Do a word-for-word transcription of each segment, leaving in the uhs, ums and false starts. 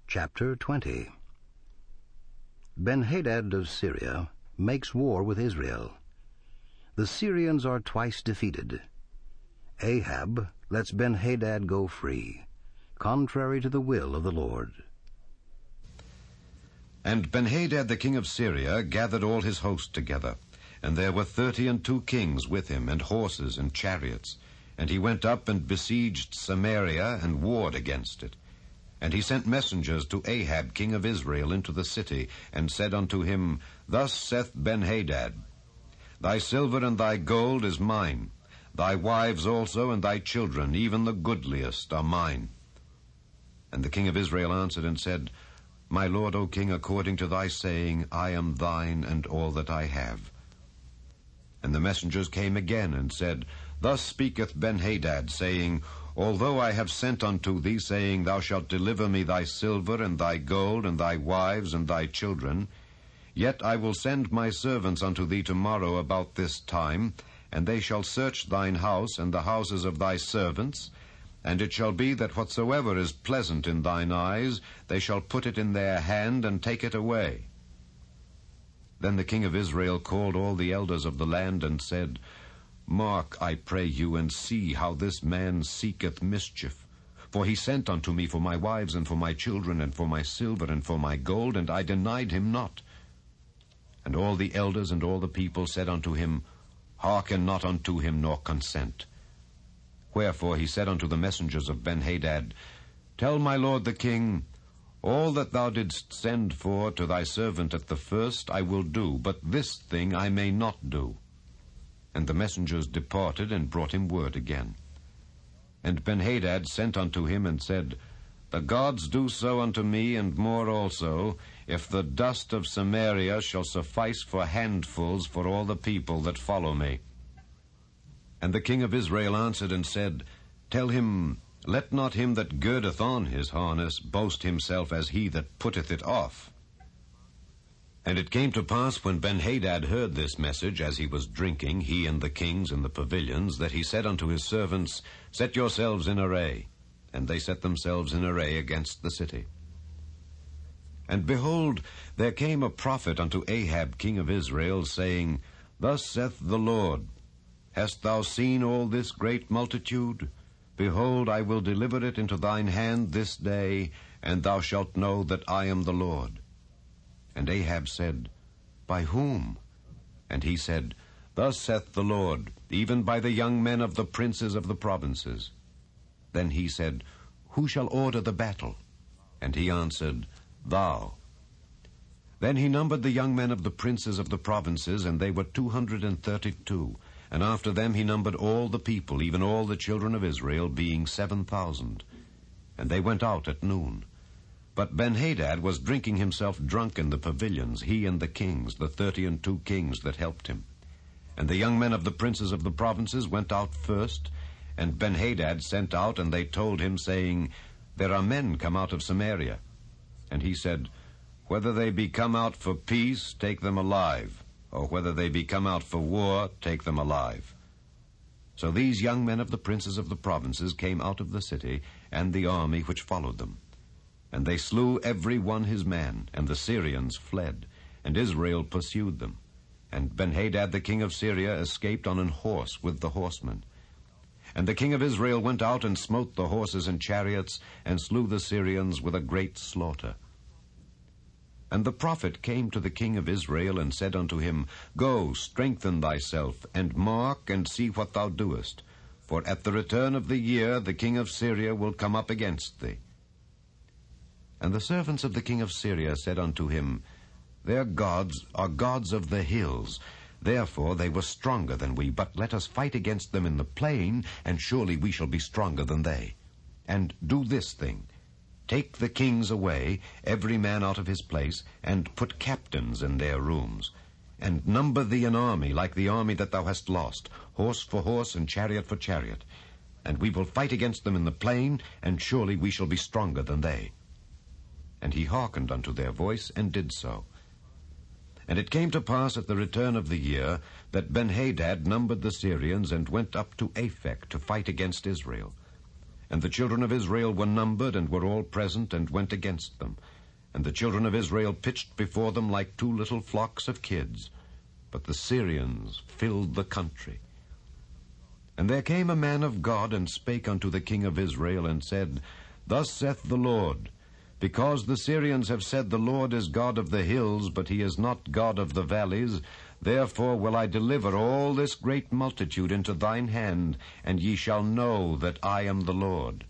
Chapter twenty. Ben-Hadad of Syria makes war with Israel. The Syrians are twice defeated. Ahab lets Ben-Hadad go free, contrary to the will of the Lord. And Ben-Hadad the king of Syria gathered all his host together, and there were thirty and two kings with him, and horses and chariots. And he went up and besieged Samaria and warred against it. And he sent messengers to Ahab king of Israel into the city, and said unto him, Thus saith Ben-Hadad, Thy silver and thy gold is mine, thy wives also and thy children, even the goodliest, are mine. And the king of Israel answered and said, My lord, O king, according to thy saying, I am thine and all that I have. And the messengers came again and said, Thus speaketh Ben-Hadad, saying, Although I have sent unto thee, saying, Thou shalt deliver me thy silver and thy gold and thy wives and thy children, yet I will send my servants unto thee tomorrow about this time, and they shall search thine house and the houses of thy servants, and it shall be that whatsoever is pleasant in thine eyes, they shall put it in their hand and take it away. Then the king of Israel called all the elders of the land and said, Mark, I pray you, and see how this man seeketh mischief. For he sent unto me for my wives and for my children and for my silver and for my gold, and I denied him not. And all the elders and all the people said unto him, Hearken not unto him, nor consent. Wherefore he said unto the messengers of Ben-Hadad, Tell my lord the king, all that thou didst send for to thy servant at the first I will do, but this thing I may not do. And the messengers departed and brought him word again. And Ben-Hadad sent unto him and said, The gods do so unto me, and more also, if the dust of Samaria shall suffice for handfuls for all the people that follow me. And the king of Israel answered and said, Tell him, Let not him that girdeth on his harness boast himself as he that putteth it off. And it came to pass, when Ben-Hadad heard this message, as he was drinking, he and the kings in the pavilions, that he said unto his servants, Set yourselves in array. And they set themselves in array against the city. And behold, there came a prophet unto Ahab king of Israel, saying, Thus saith the Lord, Hast thou seen all this great multitude? Behold, I will deliver it into thine hand this day, and thou shalt know that I am the Lord. And Ahab said, By whom? And he said, Thus saith the Lord, even by the young men of the princes of the provinces. Then he said, Who shall order the battle? And he answered, Thou. Then he numbered the young men of the princes of the provinces, and they were two hundred and thirty-two. And after them he numbered all the people, even all the children of Israel, being seven thousand. And they went out at noon. But Ben-Hadad was drinking himself drunk in the pavilions, he and the kings, the thirty and two kings that helped him. And the young men of the princes of the provinces went out first, and Ben-Hadad sent out, and they told him, saying, There are men come out of Samaria. And he said, Whether they be come out for peace, take them alive, or whether they be come out for war, take them alive. So these young men of the princes of the provinces came out of the city, and the army which followed them. And they slew every one his man, and the Syrians fled, and Israel pursued them. And Ben-Hadad the king of Syria escaped on an horse with the horsemen. And the king of Israel went out and smote the horses and chariots, and slew the Syrians with a great slaughter. And the prophet came to the king of Israel, and said unto him, Go, strengthen thyself, and mark, and see what thou doest. For at the return of the year the king of Syria will come up against thee. And the servants of the king of Syria said unto him, Their gods are gods of the hills, therefore they were stronger than we, but let us fight against them in the plain, and surely we shall be stronger than they. And do this thing, take the kings away, every man out of his place, and put captains in their rooms, and number thee an army like the army that thou hast lost, horse for horse and chariot for chariot. And we will fight against them in the plain, and surely we shall be stronger than they. And he hearkened unto their voice, and did so. And it came to pass at the return of the year, that Ben-Hadad numbered the Syrians, and went up to Aphek to fight against Israel. And the children of Israel were numbered, and were all present, and went against them. And the children of Israel pitched before them like two little flocks of kids. But the Syrians filled the country. And there came a man of God, and spake unto the king of Israel, and said, Thus saith the Lord, Because the Syrians have said, The Lord is God of the hills, but he is not God of the valleys, therefore will I deliver all this great multitude into thine hand, and ye shall know that I am the Lord.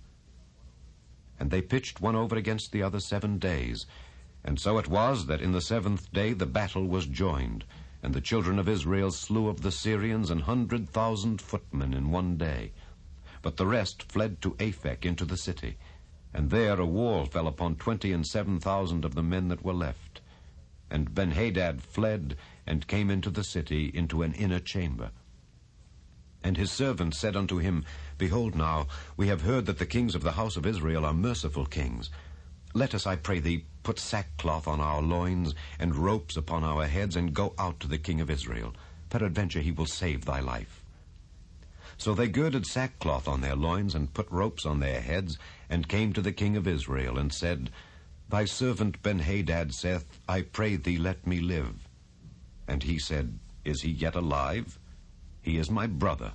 And they pitched one over against the other seven days. And so it was that in the seventh day the battle was joined, and the children of Israel slew of the Syrians an hundred thousand footmen in one day. But the rest fled to Aphek into the city, and there a wall fell upon twenty and seven thousand of the men that were left. And Benhadad fled, and came into the city, into an inner chamber. And his servants said unto him, Behold now, we have heard that the kings of the house of Israel are merciful kings. Let us, I pray thee, put sackcloth on our loins, and ropes upon our heads, and go out to the king of Israel. Peradventure he will save thy life. So they girded sackcloth on their loins, and put ropes on their heads, and came to the king of Israel, and said, Thy servant Benhadad saith, I pray thee, let me live. And he said, Is he yet alive? He is my brother.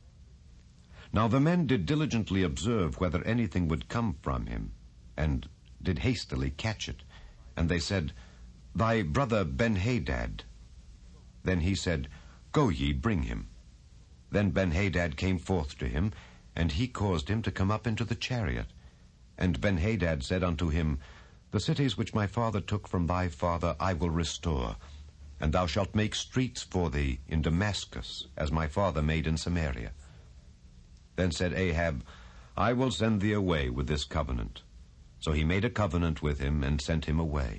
Now the men did diligently observe whether anything would come from him, and did hastily catch it. And they said, Thy brother Benhadad. Then he said, Go ye, bring him. Then Benhadad came forth to him, and he caused him to come up into the chariot. And Benhadad said unto him, The cities which my father took from thy father I will restore, and thou shalt make streets for thee in Damascus, as my father made in Samaria. Then said Ahab, I will send thee away with this covenant. So he made a covenant with him, and sent him away.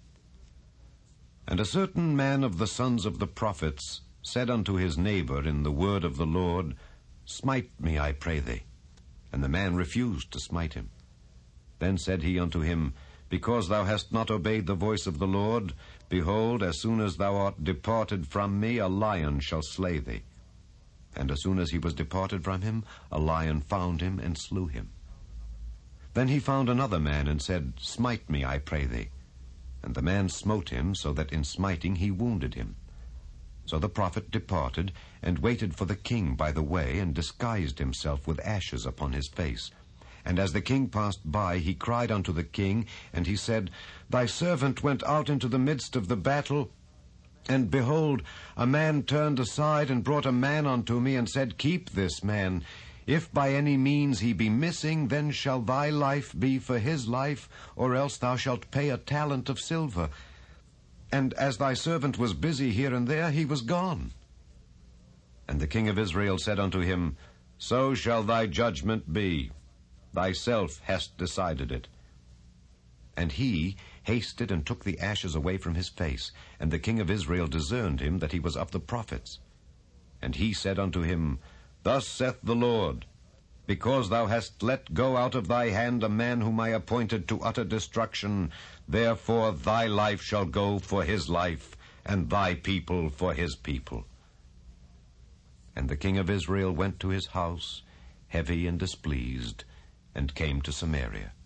And a certain man of the sons of the prophets said unto his neighbor in the word of the Lord, Smite me, I pray thee. And the man refused to smite him. Then said he unto him, Because thou hast not obeyed the voice of the Lord, behold, as soon as thou art departed from me, a lion shall slay thee. And as soon as he was departed from him, a lion found him, and slew him. Then he found another man, and said, Smite me, I pray thee. And the man smote him, so that in smiting he wounded him. So the prophet departed, and waited for the king by the way, and disguised himself with ashes upon his face. And as the king passed by, he cried unto the king, and he said, Thy servant went out into the midst of the battle, and behold, a man turned aside, and brought a man unto me, and said, Keep this man. If by any means he be missing, then shall thy life be for his life, or else thou shalt pay a talent of silver. And as thy servant was busy here and there, he was gone. And the king of Israel said unto him, So shall thy judgment be. Thyself hast decided it. And he hasted and took the ashes away from his face, and the king of Israel discerned him that he was of the prophets. And he said unto him, Thus saith the Lord, Because thou hast let go out of thy hand a man whom I appointed to utter destruction, therefore thy life shall go for his life, and thy people for his people. And the king of Israel went to his house, heavy and displeased, and came to Samaria.